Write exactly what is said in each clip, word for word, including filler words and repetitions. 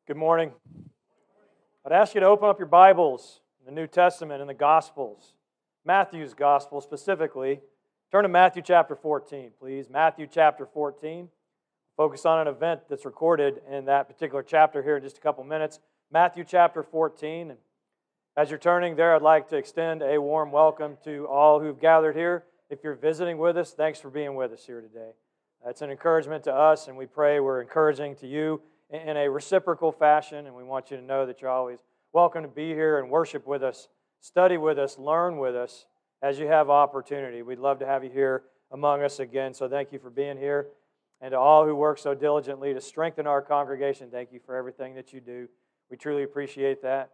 Good morning. I'd ask you to open up your Bibles, the New Testament and the Gospels, Matthew's Gospel specifically. Turn to Matthew chapter fourteen, please. Matthew chapter fourteen. Focus on an event that's recorded in that particular chapter here in just a couple minutes. Matthew chapter fourteen. And as you're turning there, I'd like to extend a warm welcome to all who've gathered here. If you're visiting with us, thanks for being with us here today. It's an encouragement to us, and we pray we're encouraging to you in a reciprocal fashion, and we want you to know that you're always welcome to be here and worship with us, study with us, learn with us as you have opportunity. We'd love to have you here among us again, so thank you for being here. And to all who work so diligently to strengthen our congregation, thank you for everything that you do. We truly appreciate that.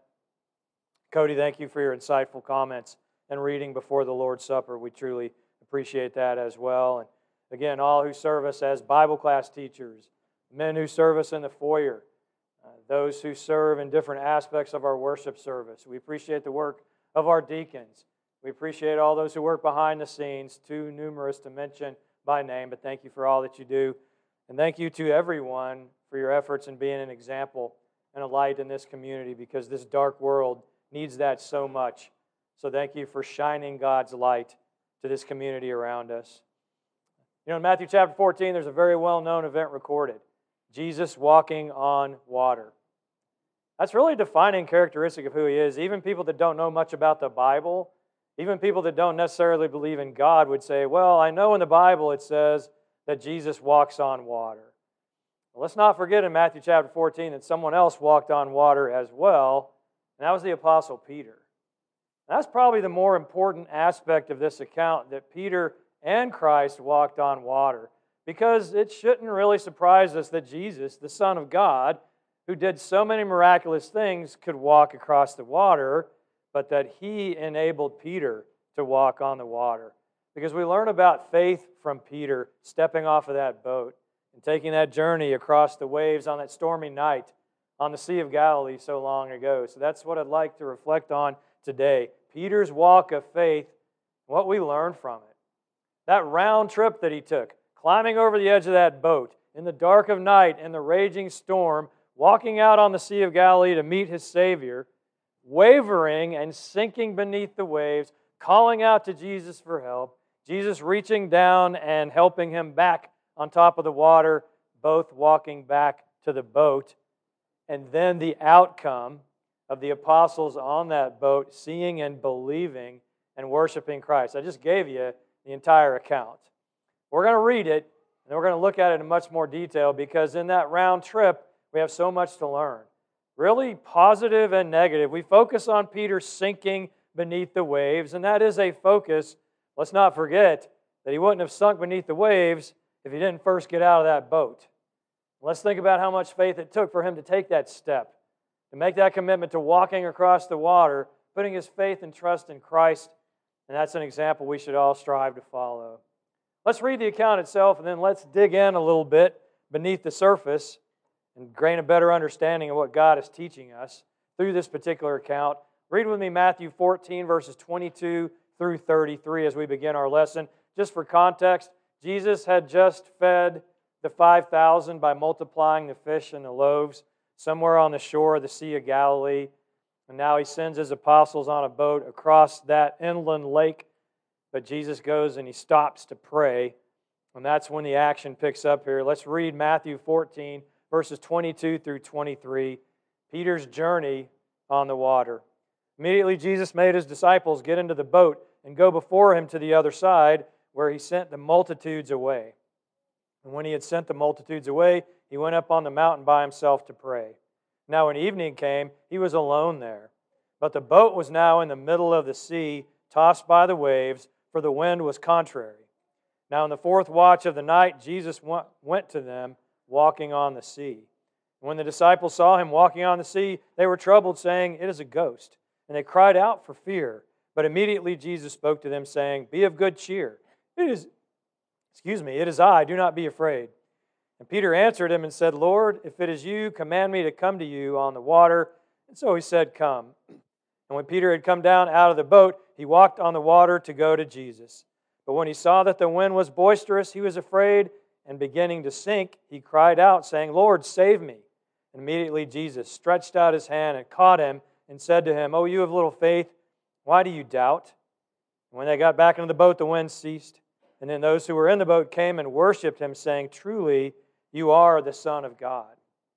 Cody, thank you for your insightful comments and reading before the Lord's Supper. We truly appreciate that as well. And again, all who serve us as Bible class teachers, men who serve us in the foyer, uh, those who serve in different aspects of our worship service. We appreciate the work of our deacons. We appreciate all those who work behind the scenes, too numerous to mention by name, but thank you for all that you do. And thank you to everyone for your efforts in being an example and a light in this community, because this dark world needs that so much. So thank you for shining God's light to this community around us. You know, in Matthew chapter fourteen, there's a very well-known event recorded. Jesus walking on water. That's really a defining characteristic of who He is. Even people that don't know much about the Bible, even people that don't necessarily believe in God would say, well, I know in the Bible it says that Jesus walks on water. Well, let's not forget in Matthew chapter fourteen that someone else walked on water as well, and that was the Apostle Peter. That's probably the more important aspect of this account, that Peter and Christ walked on water. Because it shouldn't really surprise us that Jesus, the Son of God, who did so many miraculous things, could walk across the water, but that He enabled Peter to walk on the water. Because we learn about faith from Peter stepping off of that boat and taking that journey across the waves on that stormy night on the Sea of Galilee so long ago. So that's what I'd like to reflect on today. Peter's walk of faith, what we learn from it. That round trip that he took, climbing over the edge of that boat in the dark of night in the raging storm, walking out on the Sea of Galilee to meet his Savior, wavering and sinking beneath the waves, calling out to Jesus for help, Jesus reaching down and helping him back on top of the water, both walking back to the boat, and then the outcome of the apostles on that boat seeing and believing and worshiping Christ. I just gave you the entire account. We're going to read it, and we're going to look at it in much more detail, because in that round trip, we have so much to learn. Really positive and negative. We focus on Peter sinking beneath the waves, and that is a focus. Let's not forget that he wouldn't have sunk beneath the waves if he didn't first get out of that boat. Let's think about how much faith it took for him to take that step, to make that commitment to walking across the water, putting his faith and trust in Christ, and that's an example we should all strive to follow. Let's read the account itself, and then let's dig in a little bit beneath the surface and gain a better understanding of what God is teaching us through this particular account. Read with me Matthew fourteen, verses twenty-two through thirty-three as we begin our lesson. Just for context, Jesus had just fed the five thousand by multiplying the fish and the loaves somewhere on the shore of the Sea of Galilee. And now He sends His apostles on a boat across that inland lake. But Jesus goes and He stops to pray, and that's when the action picks up here. Let's read Matthew fourteen, verses twenty-two through twenty-three, Peter's journey on the water. Immediately Jesus made His disciples get into the boat and go before Him to the other side, where He sent the multitudes away. And when He had sent the multitudes away, He went up on the mountain by Himself to pray. Now when evening came, He was alone there. But the boat was now in the middle of the sea, tossed by the waves, for the wind was contrary. Now in the fourth watch of the night, Jesus went to them, walking on the sea. When the disciples saw Him walking on the sea, they were troubled, saying, "It is a ghost." And they cried out for fear. But immediately Jesus spoke to them, saying, "Be of good cheer. It is, excuse me, it is I. Do not be afraid." And Peter answered Him and said, "Lord, if it is You, command me to come to You on the water." And so He said, "Come." And when Peter had come down out of the boat, he walked on the water to go to Jesus. But when he saw that the wind was boisterous, he was afraid, and beginning to sink, he cried out, saying, "Lord, save me." And immediately Jesus stretched out his hand and caught him and said to him, "O you of little faith, why do you doubt?" And when they got back into the boat, the wind ceased. And then those who were in the boat came and worshipped him, saying, "Truly, you are the Son of God."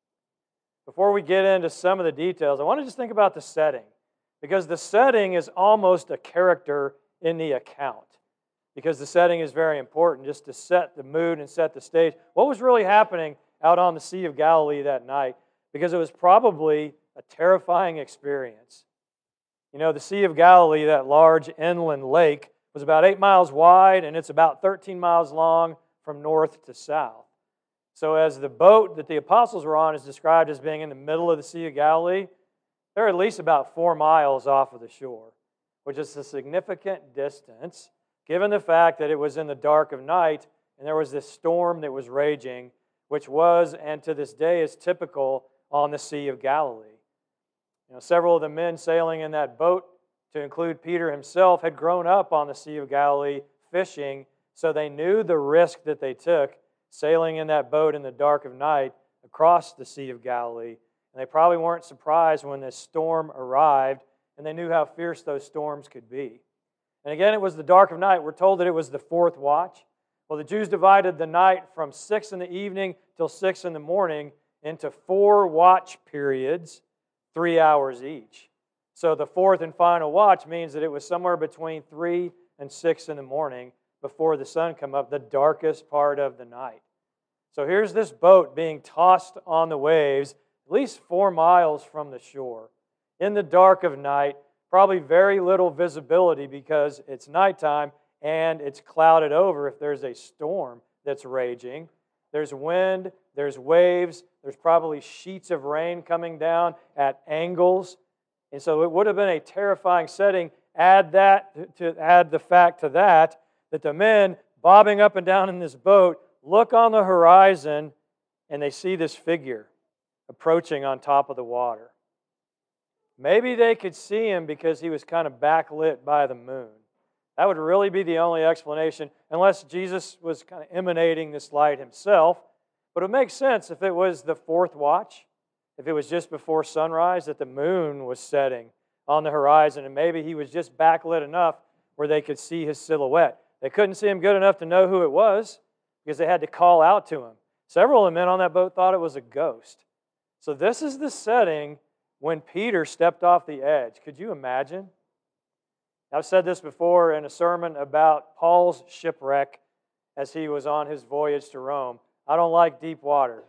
Before we get into some of the details, I want to just think about the setting, because the setting is almost a character in the account, because the setting is very important just to set the mood and set the stage. What was really happening out on the Sea of Galilee that night? Because it was probably a terrifying experience. You know, the Sea of Galilee, that large inland lake, was about eight miles wide, and it's about thirteen miles long from north to south. So as the boat that the apostles were on is described as being in the middle of the Sea of Galilee, they're at least about four miles off of the shore, which is a significant distance, given the fact that it was in the dark of night, and there was this storm that was raging, which was, and to this day is typical on the Sea of Galilee. You know, several of the men sailing in that boat, to include Peter himself, had grown up on the Sea of Galilee fishing, so they knew the risk that they took sailing in that boat in the dark of night across the Sea of Galilee. And they probably weren't surprised when this storm arrived, and they knew how fierce those storms could be. And again, it was the dark of night. We're told that it was the fourth watch. Well, the Jews divided the night from six in the evening till six in the morning into four watch periods, three hours each. So the fourth and final watch means that it was somewhere between three and six in the morning before the sun come up, the darkest part of the night. So here's this boat being tossed on the waves, at least four miles from the shore, in the dark of night, probably very little visibility because it's nighttime and it's clouded over if there's a storm that's raging. There's wind, there's waves, there's probably sheets of rain coming down at angles. And so it would have been a terrifying setting. Add that, to add the fact to that, that the men bobbing up and down in this boat look on the horizon and they see this figure approaching on top of the water. Maybe they could see him because he was kind of backlit by the moon. That would really be the only explanation, unless Jesus was kind of emanating this light himself. But it would make sense if it was the fourth watch, if it was just before sunrise, that the moon was setting on the horizon, and maybe he was just backlit enough where they could see his silhouette. They couldn't see him good enough to know who it was because they had to call out to him. Several of the men on that boat thought it was a ghost. So this is the setting when Peter stepped off the edge. Could you imagine? I've said this before in a sermon about Paul's shipwreck as he was on his voyage to Rome. I don't like deep water.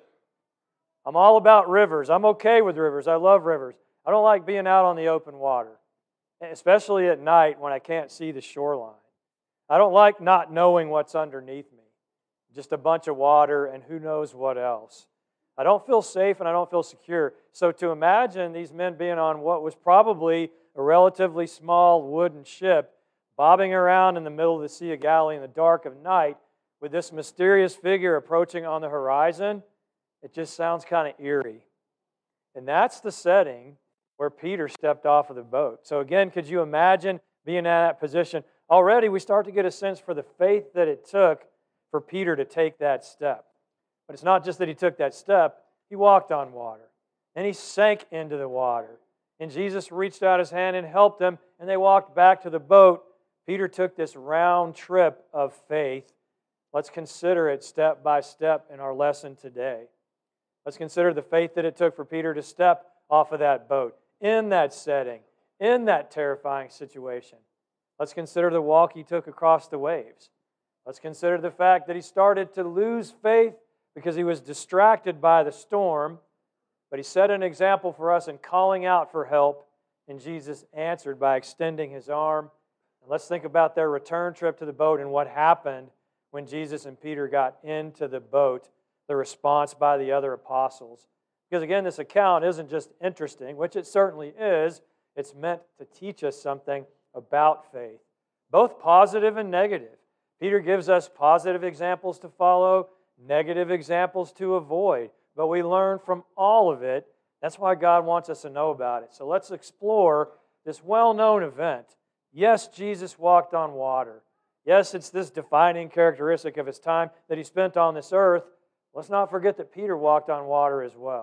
I'm all about rivers. I'm okay with rivers. I love rivers. I don't like being out on the open water, especially at night when I can't see the shoreline. I don't like not knowing what's underneath me. Just a bunch of water and who knows what else. I don't feel safe and I don't feel secure. So to imagine these men being on what was probably a relatively small wooden ship bobbing around in the middle of the Sea of Galilee in the dark of night with this mysterious figure approaching on the horizon, it just sounds kind of eerie. And that's the setting where Peter stepped off of the boat. So again, could you imagine being in that position? Already we start to get a sense for the faith that it took for Peter to take that step. But it's not just that he took that step, he walked on water. And he sank into the water. And Jesus reached out his hand and helped him, and they walked back to the boat. Peter took this round trip of faith. Let's consider it step by step in our lesson today. Let's consider the faith that it took for Peter to step off of that boat, in that setting, in that terrifying situation. Let's consider the walk he took across the waves. Let's consider the fact that he started to lose faith because he was distracted by the storm, but he set an example for us in calling out for help, and Jesus answered by extending his arm. And let's think about their return trip to the boat and what happened when Jesus and Peter got into the boat, the response by the other apostles. Because again, this account isn't just interesting, which it certainly is. It's meant to teach us something about faith, both positive and negative. Peter gives us positive examples to follow, negative examples to avoid, but we learn from all of it. That's why God wants us to know about it. So let's explore this well-known event. Yes, Jesus walked on water. Yes, it's this defining characteristic of his time that he spent on this earth. Let's not forget that Peter walked on water as well.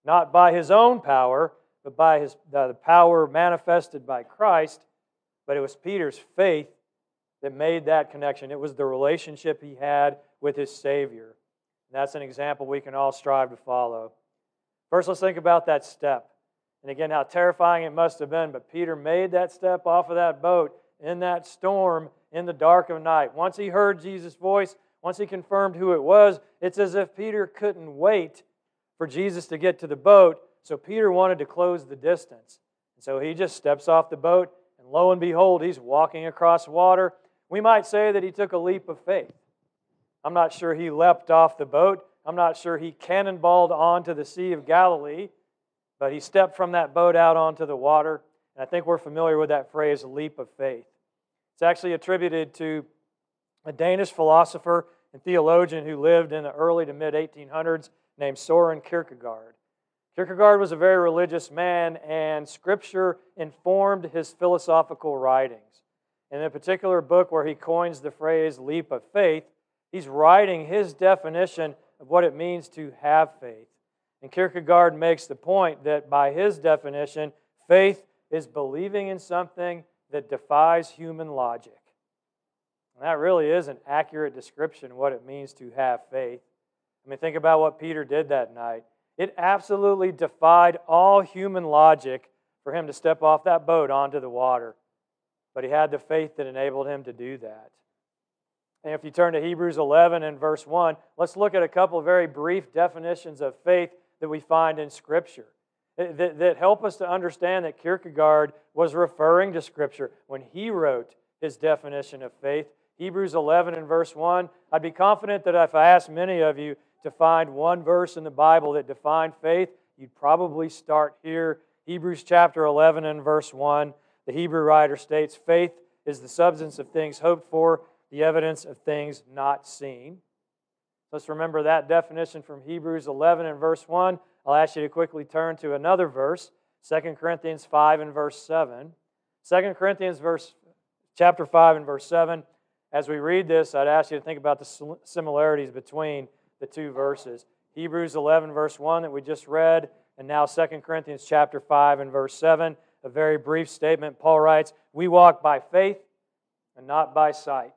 not by his own power, but by his, uh, the power manifested by Christ, but it was Peter's faith that made that connection. It was the relationship he had with his Savior. And that's an example we can all strive to follow. First, let's think about that step. And again, how terrifying it must have been, but Peter made that step off of that boat in that storm in the dark of night. Once he heard Jesus' voice, once he confirmed who it was, it's as if Peter couldn't wait for Jesus to get to the boat, so Peter wanted to close the distance. And so he just steps off the boat, and lo and behold, he's walking across water. We might say that he took a leap of faith. I'm not sure he leapt off the boat. I'm not sure he cannonballed onto the Sea of Galilee, but he stepped from that boat out onto the water. And I think we're familiar with that phrase, leap of faith. It's actually attributed to a Danish philosopher and theologian who lived in the early to mid eighteen hundreds named Soren Kierkegaard. Kierkegaard was a very religious man, and Scripture informed his philosophical writings. In a particular book where he coins the phrase leap of faith, he's writing his definition of what it means to have faith. And Kierkegaard makes the point that by his definition, faith is believing in something that defies human logic. And that really is an accurate description of what it means to have faith. I mean, think about what Peter did that night. It absolutely defied all human logic for him to step off that boat onto the water. But he had the faith that enabled him to do that. And if you turn to Hebrews eleven and verse one, let's look at a couple of very brief definitions of faith that we find in Scripture that, that help us to understand that Kierkegaard was referring to Scripture when he wrote his definition of faith. Hebrews eleven and verse one, I'd be confident that if I asked many of you to find one verse in the Bible that defined faith, you'd probably start here. Hebrews chapter eleven and verse one, the Hebrew writer states, faith is the substance of things hoped for, the evidence of things not seen. Let's remember that definition from Hebrews eleven and verse one. I'll ask you to quickly turn to another verse, Second Corinthians five and verse seven. Second Corinthians verse, chapter five and verse seven. As we read this, I'd ask you to think about the similarities between the two verses. Hebrews eleven verse one that we just read, and now Second Corinthians chapter five and verse seven. A very brief statement. Paul writes, we walk by faith and not by sight.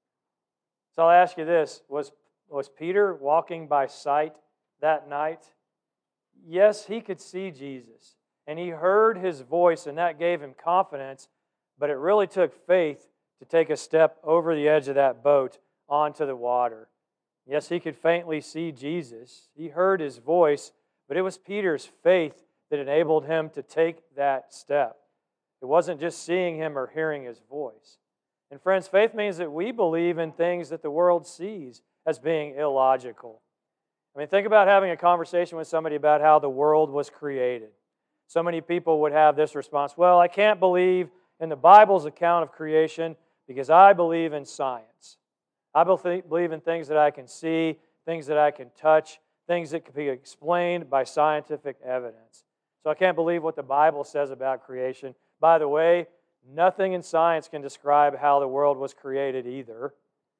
So I'll ask you this, was, was Peter walking by sight that night? Yes, he could see Jesus, and he heard his voice, and that gave him confidence, but it really took faith to take a step over the edge of that boat onto the water. Yes, he could faintly see Jesus. He heard his voice, but it was Peter's faith that enabled him to take that step. It wasn't just seeing him or hearing his voice. And friends, faith means that we believe in things that the world sees as being illogical. I mean, think about having a conversation with somebody about how the world was created. So many people would have this response, well, I can't believe in the Bible's account of creation because I believe in science. I believe in things that I can see, things that I can touch, things that can be explained by scientific evidence. So I can't believe what the Bible says about creation. By the way, nothing in science can describe how the world was created either.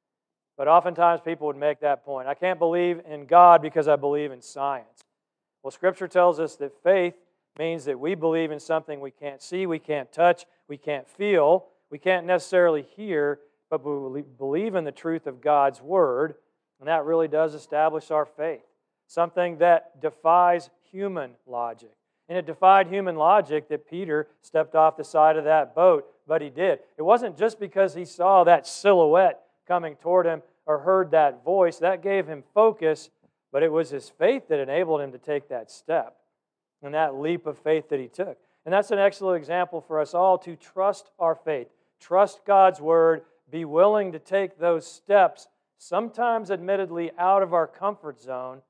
But oftentimes people would make that point. I can't believe in God because I believe in science. Well, Scripture tells us that faith means that we believe in something we can't see, we can't touch, we can't feel, we can't necessarily hear, but we believe in the truth of God's Word, and that really does establish our faith. Something that defies human logic. And it defied human logic that Peter stepped off the side of that boat, but he did. It wasn't just because he saw that silhouette coming toward him or heard that voice. That gave him focus, but it was his faith that enabled him to take that step and that leap of faith that he took. And that's an excellent example for us all to trust our faith, trust God's Word, be willing to take those steps, sometimes admittedly out of our comfort zone,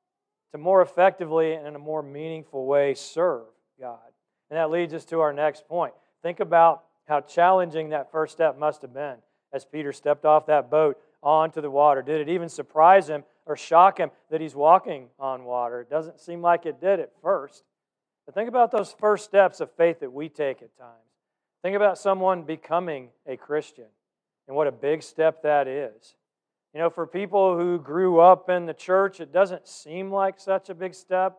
to more effectively and in a more meaningful way serve God. And that leads us to our next point. Think about how challenging that first step must have been as Peter stepped off that boat onto the water. Did it even surprise him or shock him that he's walking on water? It doesn't seem like it did at first. But think about those first steps of faith that we take at times. Think about someone becoming a Christian and what a big step that is. You know, for people who grew up in the church, it doesn't seem like such a big step.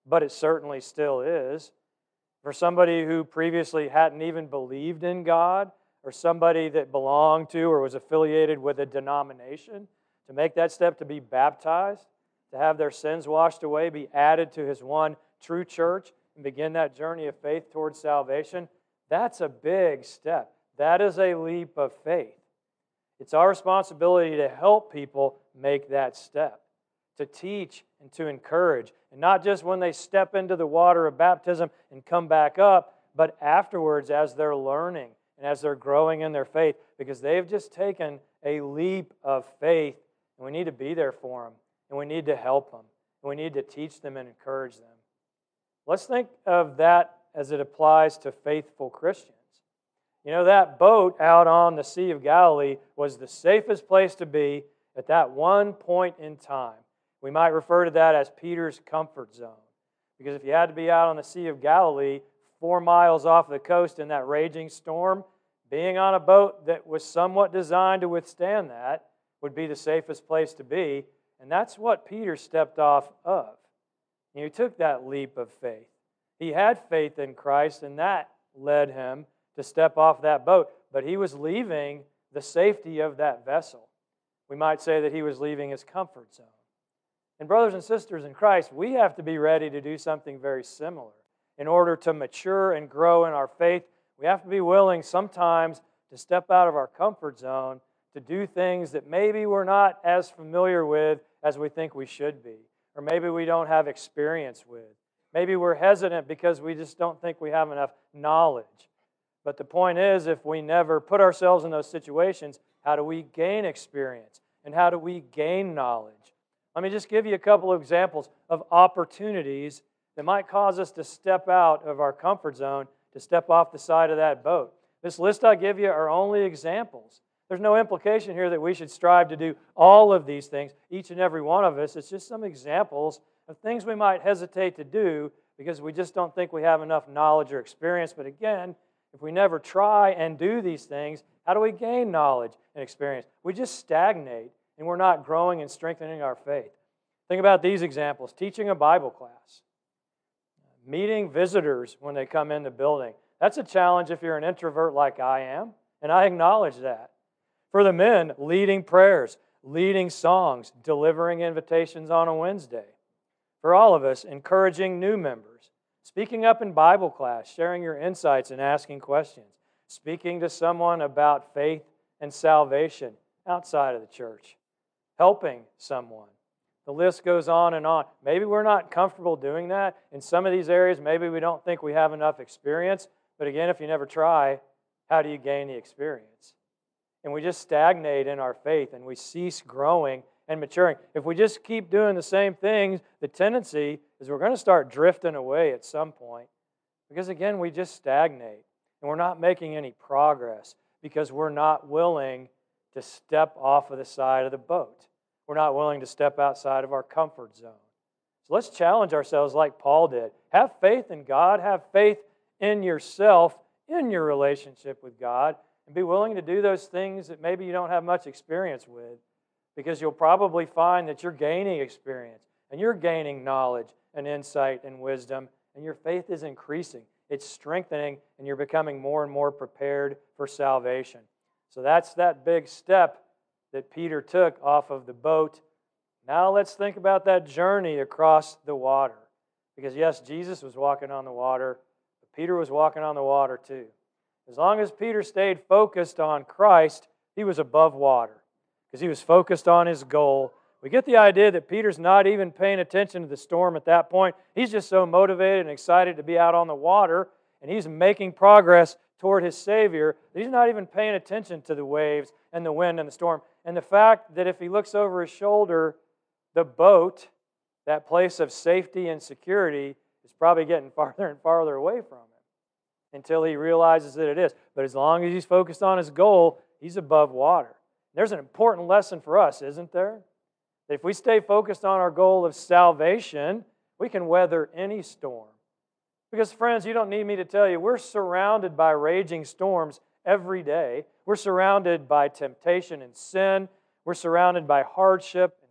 but it certainly still is. For somebody who previously hadn't even believed in God, or somebody that belonged to or was affiliated with a denomination, to make that step to be baptized, to have their sins washed away, be added to His one true church, and begin that journey of faith towards salvation, that's a big step. That is a leap of faith. It's our responsibility to help people make that step, to teach and to encourage, and not just when they step into the water of baptism and come back up, but afterwards as they're learning and as they're growing in their faith, because they've just taken a leap of faith, and we need to be there for them, and we need to help them, and we need to teach them and encourage them. Let's think of that as it applies to faithful Christians. You know, that boat out on the Sea of Galilee was the safest place to be at that one point in time. We might refer to that as Peter's comfort zone. Because if you had to be out on the Sea of Galilee, four miles off the coast in that raging storm, being on a boat that was somewhat designed to withstand that would be the safest place to be. And that's what Peter stepped off of. And he took that leap of faith. He had faith in Christ, and that led him to step off that boat. But he was leaving the safety of that vessel. We might say that he was leaving his comfort zone. And brothers and sisters in Christ, we have to be ready to do something very similar. In order to mature and grow in our faith, we have to be willing sometimes to step out of our comfort zone to do things that maybe we're not as familiar with as we think we should be, or maybe we don't have experience with. Maybe we're hesitant because we just don't think we have enough knowledge. But the point is, if we never put ourselves in those situations, how do we gain experience? And how do we gain knowledge? Let me just give you a couple of examples of opportunities that might cause us to step out of our comfort zone, to step off the side of that boat. This list I give you are only examples. There's no implication here that we should strive to do all of these things, each and every one of us. It's just some examples of things we might hesitate to do because we just don't think we have enough knowledge or experience. But again, if we never try and do these things, how do we gain knowledge and experience? We just stagnate, and we're not growing and strengthening our faith. Think about these examples. Teaching a Bible class. Meeting visitors when they come in the building. That's a challenge if you're an introvert like I am, and I acknowledge that. For the men, leading prayers, leading songs, delivering invitations on a Wednesday. For all of us, encouraging new members, speaking up in Bible class, sharing your insights and asking questions, speaking to someone about faith and salvation outside of the church, helping someone. The list goes on and on. Maybe we're not comfortable doing that. In some of these areas, maybe we don't think we have enough experience. But again, if you never try, how do you gain the experience? And we just stagnate in our faith and we cease growing and maturing. If we just keep doing the same things, the tendency is we're going to start drifting away at some point. Because again, we just stagnate and we're not making any progress because we're not willing to step off of the side of the boat. We're not willing to step outside of our comfort zone. So let's challenge ourselves like Paul did. Have faith in God. Have faith in yourself, in your relationship with God, and be willing to do those things that maybe you don't have much experience with, because you'll probably find that you're gaining experience and you're gaining knowledge and insight and wisdom, and your faith is increasing. It's strengthening, and you're becoming more and more prepared for salvation. So that's that big step that Peter took off of the boat. Now let's think about that journey across the water. Because yes, Jesus was walking on the water, but Peter was walking on the water too. As long as Peter stayed focused on Christ, he was above water because he was focused on his goal. We get the idea that Peter's not even paying attention to the storm at that point. He's just so motivated and excited to be out on the water, and he's making progress toward his Savior that he's not even paying attention to the waves and the wind and the storm. And the fact that if he looks over his shoulder, the boat, that place of safety and security, is probably getting farther and farther away from him until he realizes that it is. But as long as he's focused on his goal, he's above water. There's an important lesson for us, isn't there? That if we stay focused on our goal of salvation, we can weather any storm. Because, friends, you don't need me to tell you, we're surrounded by raging storms every day. We're surrounded by temptation and sin. We're surrounded by hardship and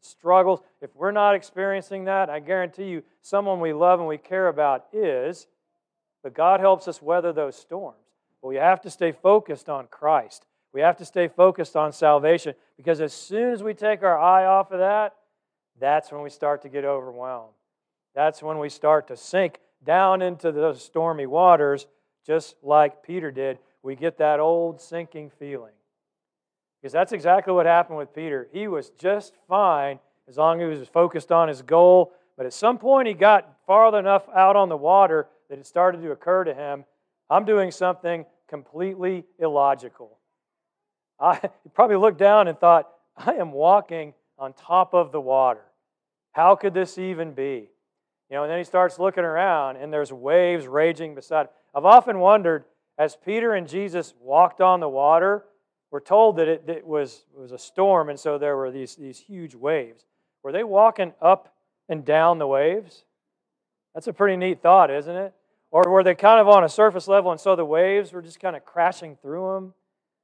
struggles. If we're not experiencing that, I guarantee you someone we love and we care about is. But God helps us weather those storms. But we have to stay focused on Christ. We have to stay focused on salvation, because as soon as we take our eye off of that, that's when we start to get overwhelmed. That's when we start to sink down into those stormy waters, just like Peter did. We get that old sinking feeling. Because that's exactly what happened with Peter. He was just fine as long as he was focused on his goal. But at some point he got far enough out on the water that it started to occur to him, I'm doing something completely illogical. I he probably looked down and thought, I am walking on top of the water. How could this even be? You know, and then he starts looking around and there's waves raging beside him. I've often wondered, as Peter and Jesus walked on the water, we're told that it, it, was, it was a storm, and so there were these, these huge waves. Were they walking up and down the waves? That's a pretty neat thought, isn't it? Or were they kind of on a surface level, and so the waves were just kind of crashing through them?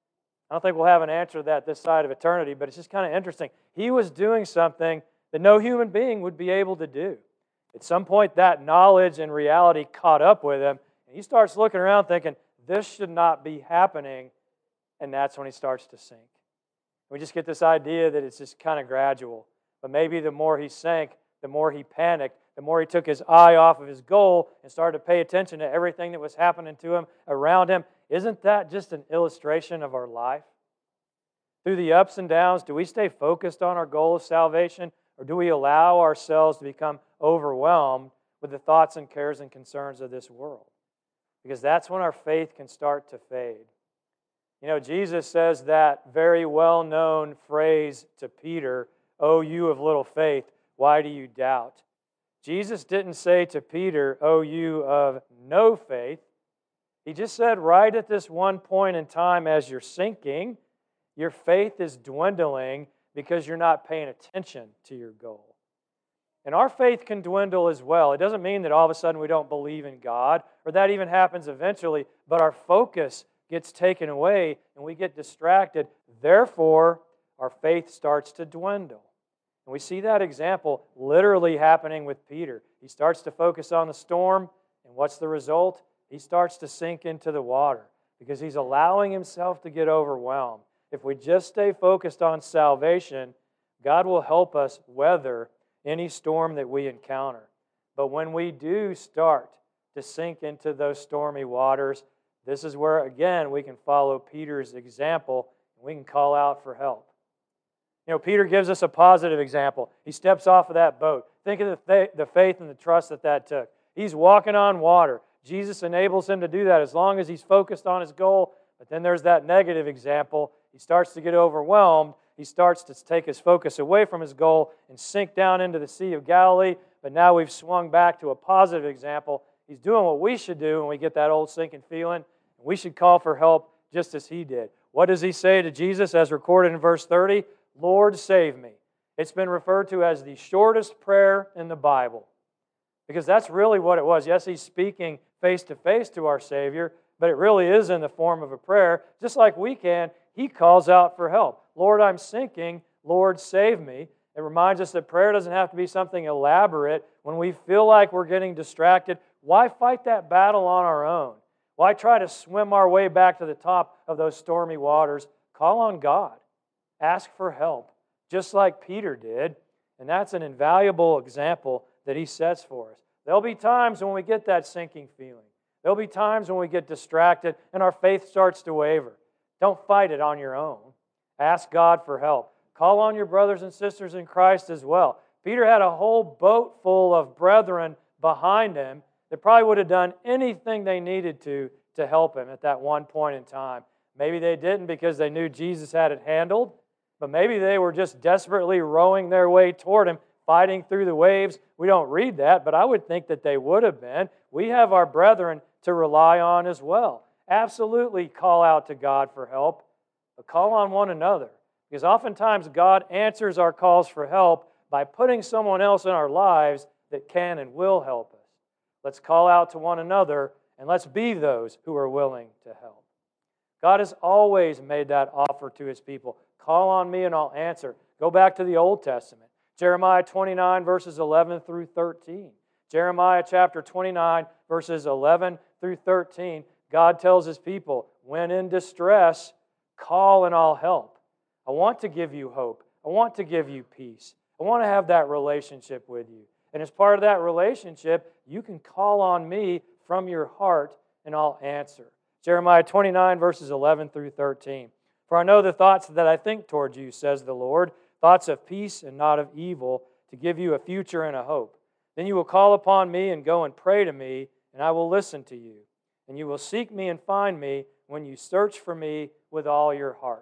I don't think we'll have an answer to that this side of eternity, but it's just kind of interesting. He was doing something that no human being would be able to do. At some point, that knowledge and reality caught up with him, and he starts looking around thinking, this should not be happening, and that's when he starts to sink. We just get this idea that it's just kind of gradual. But maybe the more he sank, the more he panicked, the more he took his eye off of his goal and started to pay attention to everything that was happening to him, around him. Isn't that just an illustration of our life? Through the ups and downs, do we stay focused on our goal of salvation, or do we allow ourselves to become overwhelmed with the thoughts and cares and concerns of this world? Because that's when our faith can start to fade. You know, Jesus says that very well-known phrase to Peter, "O you of little faith, why do you doubt?" Jesus didn't say to Peter, "O you of no faith." He just said right at this one point in time, as you're sinking, your faith is dwindling because you're not paying attention to your goal. And our faith can dwindle as well. It doesn't mean that all of a sudden we don't believe in God, or that even happens eventually, but our focus gets taken away and we get distracted. Therefore, our faith starts to dwindle. And we see that example literally happening with Peter. He starts to focus on the storm, and what's the result? He starts to sink into the water because he's allowing himself to get overwhelmed. If we just stay focused on salvation, God will help us weather any storm that we encounter. But when we do start to sink into those stormy waters, this is where, again, we can follow Peter's example and we can call out for help. You know, Peter gives us a positive example. He steps off of that boat. Think of the, th- the faith and the trust that that took. He's walking on water. Jesus enables him to do that as long as he's focused on his goal. But then there's that negative example. He starts to get overwhelmed. He starts to take his focus away from his goal and sink down into the Sea of Galilee. But now we've swung back to a positive example. He's doing what we should do when we get that old sinking feeling. We should call for help just as he did. What does he say to Jesus as recorded in verse thirty? Lord, save me. It's been referred to as the shortest prayer in the Bible, because that's really what it was. Yes, he's speaking face to face to our Savior, but it really is in the form of a prayer. Just like we can, he calls out for help. Lord, I'm sinking. Lord, save me. It reminds us that prayer doesn't have to be something elaborate. When we feel like we're getting distracted, why fight that battle on our own? Why try to swim our way back to the top of those stormy waters? Call on God. Ask for help, just like Peter did. And that's an invaluable example that he sets for us. There'll be times when we get that sinking feeling. There'll be times when we get distracted and our faith starts to waver. Don't fight it on your own. Ask God for help. Call on your brothers and sisters in Christ as well. Peter had a whole boat full of brethren behind him that probably would have done anything they needed to to help him at that one point in time. Maybe they didn't because they knew Jesus had it handled, but maybe they were just desperately rowing their way toward him, fighting through the waves. We don't read that, but I would think that they would have been. We have our brethren to rely on as well. Absolutely call out to God for help, but call on one another, because oftentimes God answers our calls for help by putting someone else in our lives that can and will help us. Let's call out to one another, and let's be those who are willing to help. God has always made that offer to His people. Call on me and I'll answer. Go back to the Old Testament. Jeremiah twenty-nine, verses eleven through thirteen. Jeremiah chapter twenty-nine, verses eleven through thirteen, God tells His people, when in distress, call and I'll help. I want to give you hope. I want to give you peace. I want to have that relationship with you. And as part of that relationship, you can call on me from your heart and I'll answer. Jeremiah twenty-nine, verses eleven through thirteen. For I know the thoughts that I think toward you, says the Lord, thoughts of peace and not of evil, to give you a future and a hope. Then you will call upon me and go and pray to me, and I will listen to you. And you will seek me and find me when you search for me with all your heart.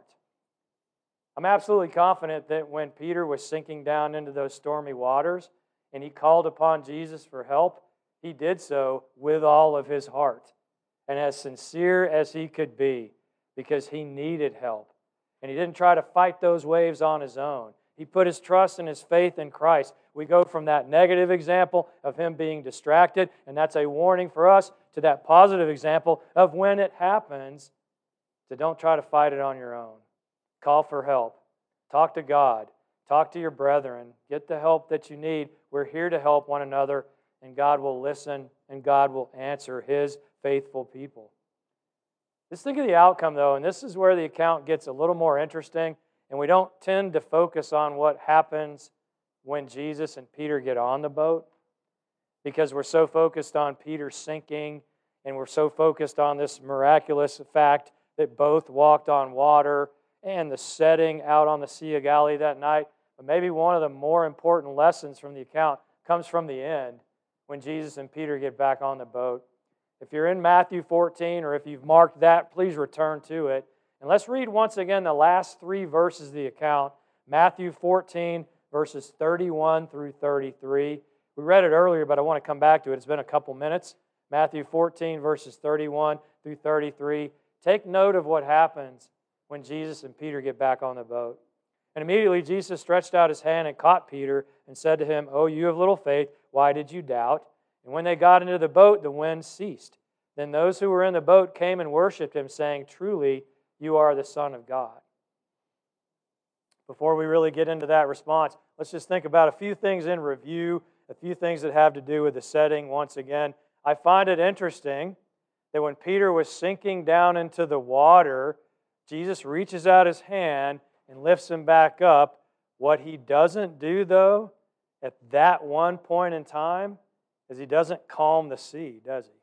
I'm absolutely confident that when Peter was sinking down into those stormy waters and he called upon Jesus for help, he did so with all of his heart and as sincere as he could be, because he needed help. And he didn't try to fight those waves on his own. He put his trust and his faith in Christ. We go from that negative example of him being distracted, and that's a warning for us, to that positive example of when it happens, to don't try to fight it on your own. Call for help. Talk to God. Talk to your brethren. Get the help that you need. We're here to help one another, and God will listen, and God will answer His faithful people. Just think of the outcome, though, and this is where the account gets a little more interesting, and we don't tend to focus on what happens when Jesus and Peter get on the boat, because we're so focused on Peter sinking, and we're so focused on this miraculous fact that both walked on water and the setting out on the Sea of Galilee that night. But maybe one of the more important lessons from the account comes from the end, when Jesus and Peter get back on the boat. If you're in Matthew fourteen, or if you've marked that, please return to it. And let's read once again the last three verses of the account. Matthew fourteen, verses thirty-one through thirty-three. We read it earlier, but I want to come back to it. It's been a couple minutes. Matthew fourteen, verses thirty-one through thirty-three. Take note of what happens when Jesus and Peter get back on the boat. And immediately Jesus stretched out His hand and caught Peter and said to him, "Oh, you of little faith, why did you doubt?" And when they got into the boat, the wind ceased. Then those who were in the boat came and worshipped Him, saying, "Truly, you are the Son of God." Before we really get into that response, let's just think about a few things in review, a few things that have to do with the setting once again. I find it interesting that when Peter was sinking down into the water, Jesus reaches out His hand and lifts him back up. What He doesn't do, though, at that one point in time, is He doesn't calm the sea, does He?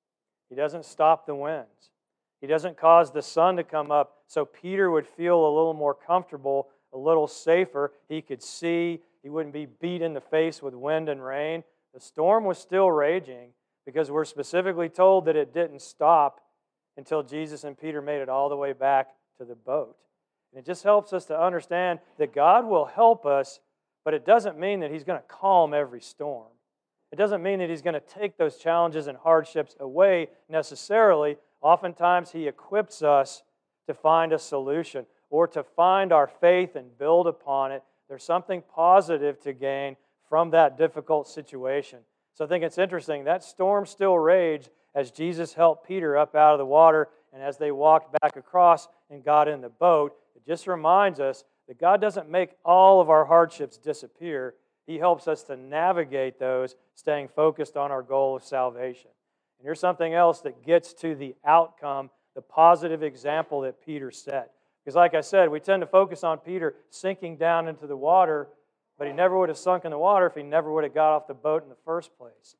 He doesn't stop the winds. He doesn't cause the sun to come up so Peter would feel a little more comfortable, a little safer. He could see. He wouldn't be beat in the face with wind and rain. The storm was still raging, because we're specifically told that it didn't stop until Jesus and Peter made it all the way back to the boat. And it just helps us to understand that God will help us, but it doesn't mean that He's going to calm every storm. It doesn't mean that He's going to take those challenges and hardships away necessarily. Oftentimes He equips us to find a solution or to find our faith and build upon it. There's something positive to gain from that difficult situation. So I think it's interesting. That storm still raged as Jesus helped Peter up out of the water, and as they walked back across and got in the boat. It just reminds us that God doesn't make all of our hardships disappear. He helps us to navigate those, staying focused on our goal of salvation. And here's something else that gets to the outcome, the positive example that Peter set. Because like I said, we tend to focus on Peter sinking down into the water, but he never would have sunk in the water if he never would have got off the boat in the first place.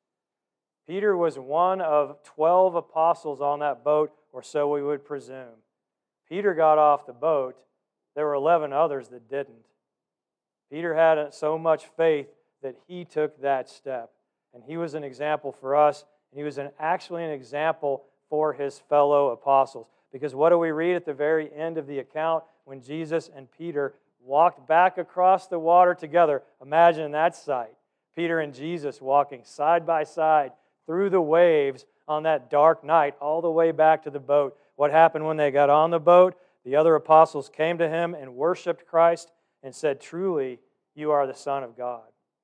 Peter was one of twelve apostles on that boat, or so we would presume. Peter got off the boat. There were eleven others that didn't. Peter had so much faith that he took that step. And he was an example for us. And he was an, actually an example for his fellow apostles. Because what do we read at the very end of the account when Jesus and Peter walked back across the water together? Imagine that sight. Peter and Jesus walking side by side through the waves on that dark night all the way back to the boat. What happened when they got on the boat? The other apostles came to him and worshiped Christ and said, "Truly, you are the Son of God."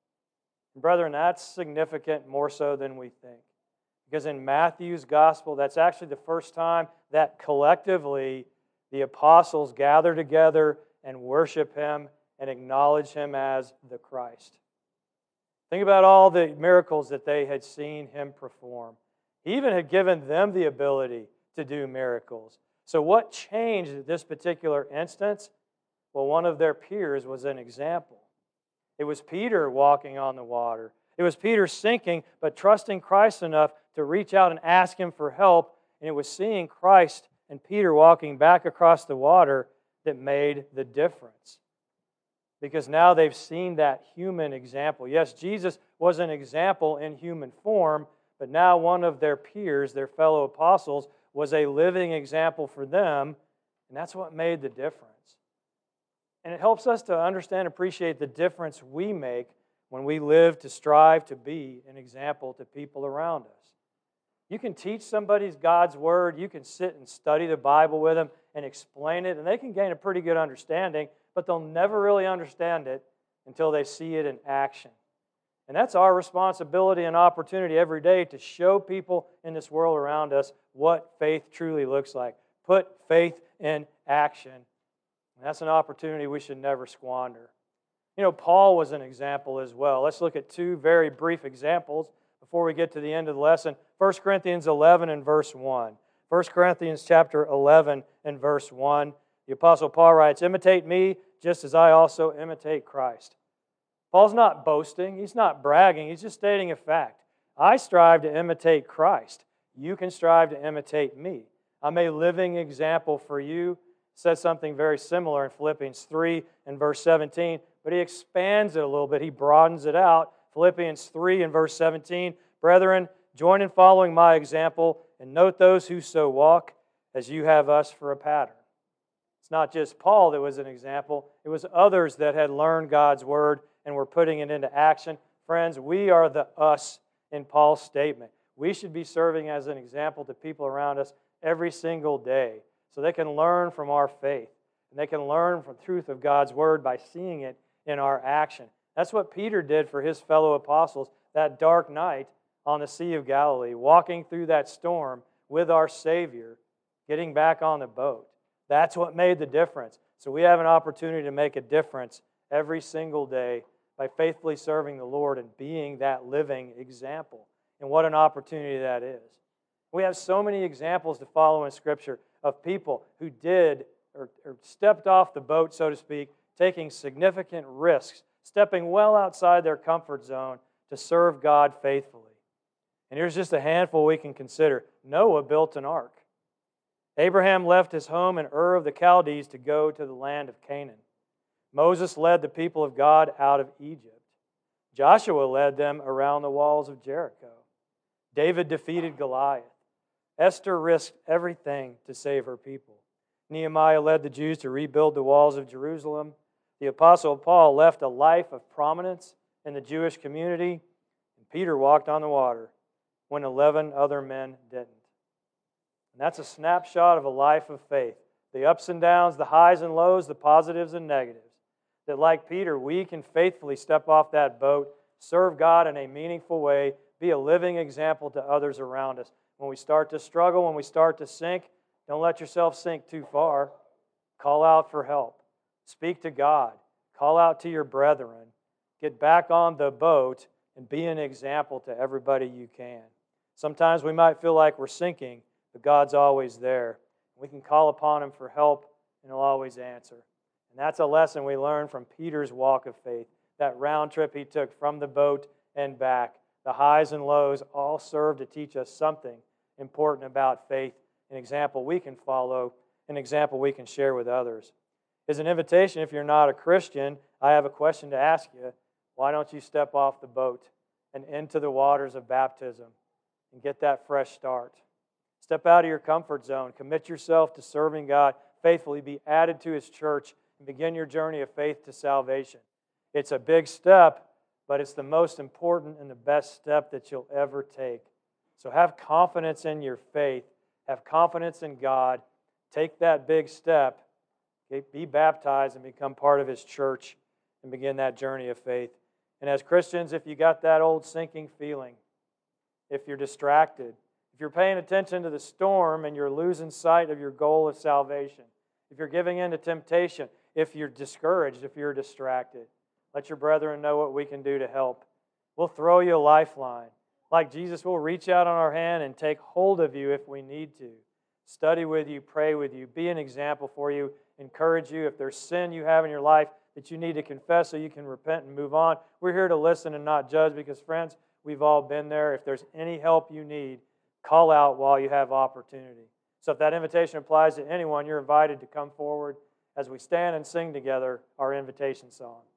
And brethren, that's significant more so than we think. Because in Matthew's gospel, that's actually the first time that collectively the apostles gather together and worship Him and acknowledge Him as the Christ. Think about all the miracles that they had seen Him perform. He even had given them the ability to do miracles. So what changed at this particular instance? Well, one of their peers was an example. It was Peter walking on the water. It was Peter sinking, but trusting Christ enough to reach out and ask Him for help. And it was seeing Christ and Peter walking back across the water that made the difference. Because now they've seen that human example. Yes, Jesus was an example in human form, but now one of their peers, their fellow apostles, was a living example for them, and that's what made the difference. And it helps us to understand and appreciate the difference we make when we live to strive to be an example to people around us. You can teach somebody God's Word, you can sit and study the Bible with them and explain it, and they can gain a pretty good understanding, but they'll never really understand it until they see it in action. And that's our responsibility and opportunity every day to show people in this world around us what faith truly looks like. Put faith in action. And that's an opportunity we should never squander. You know, Paul was an example as well. Let's look at two very brief examples before we get to the end of the lesson. First Corinthians eleven and verse one. First Corinthians chapter eleven and verse one. The Apostle Paul writes, "Imitate me just as I also imitate Christ." Paul's not boasting. He's not bragging. He's just stating a fact. I strive to imitate Christ. You can strive to imitate me. I'm a living example for you. It says something very similar in Philippians three and verse seventeen, but he expands it a little bit. He broadens it out. Philippians three and verse seventeen, "Brethren, join in following my example, and note those who so walk, as you have us for a pattern." It's not just Paul that was an example. It was others that had learned God's Word and were putting it into action. Friends, we are the us in Paul's statement. We should be serving as an example to people around us every single day so they can learn from our faith. And they can learn from the truth of God's Word by seeing it in our action. That's what Peter did for his fellow apostles that dark night on the Sea of Galilee, walking through that storm with our Savior, getting back on the boat. That's what made the difference. So we have an opportunity to make a difference every single day by faithfully serving the Lord and being that living example. And what an opportunity that is. We have so many examples to follow in Scripture of people who did or, or stepped off the boat, so to speak, taking significant risks, stepping well outside their comfort zone to serve God faithfully. And here's just a handful we can consider. Noah built an ark. Abraham left his home in Ur of the Chaldees to go to the land of Canaan. Moses led the people of God out of Egypt. Joshua led them around the walls of Jericho. David defeated Goliath. Esther risked everything to save her people. Nehemiah led the Jews to rebuild the walls of Jerusalem. The Apostle Paul left a life of prominence in the Jewish community. And Peter walked on the water when eleven other men didn't. And that's a snapshot of a life of faith. The ups and downs, the highs and lows, the positives and negatives. That like Peter, we can faithfully step off that boat, serve God in a meaningful way, be a living example to others around us. When we start to struggle, when we start to sink, don't let yourself sink too far. Call out for help. Speak to God. Call out to your brethren. Get back on the boat and be an example to everybody you can. Sometimes we might feel like we're sinking, but God's always there. We can call upon Him for help, and He'll always answer. And that's a lesson we learn from Peter's walk of faith. That round trip he took from the boat and back. The highs and lows all serve to teach us something important about faith, an example we can follow, an example we can share with others. As an invitation, if you're not a Christian, I have a question to ask you. Why don't you step off the boat and into the waters of baptism and get that fresh start? Step out of your comfort zone. Commit yourself to serving God faithfully. Be added to His church and begin your journey of faith to salvation. It's a big step, but it's the most important and the best step that you'll ever take. So have confidence in your faith. Have confidence in God. Take that big step. Be baptized and become part of His church and begin that journey of faith. And as Christians, if you got that old sinking feeling, if you're distracted, if you're paying attention to the storm and you're losing sight of your goal of salvation, if you're giving in to temptation, if you're discouraged, if you're distracted. Let your brethren know what we can do to help. We'll throw you a lifeline. Like Jesus, we'll reach out on our hand and take hold of you if we need to. Study with you, pray with you, be an example for you, encourage you. If there's sin you have in your life that you need to confess so you can repent and move on, we're here to listen and not judge because, friends, we've all been there. If there's any help you need, call out while you have opportunity. So if that invitation applies to anyone, you're invited to come forward as we stand and sing together our invitation song.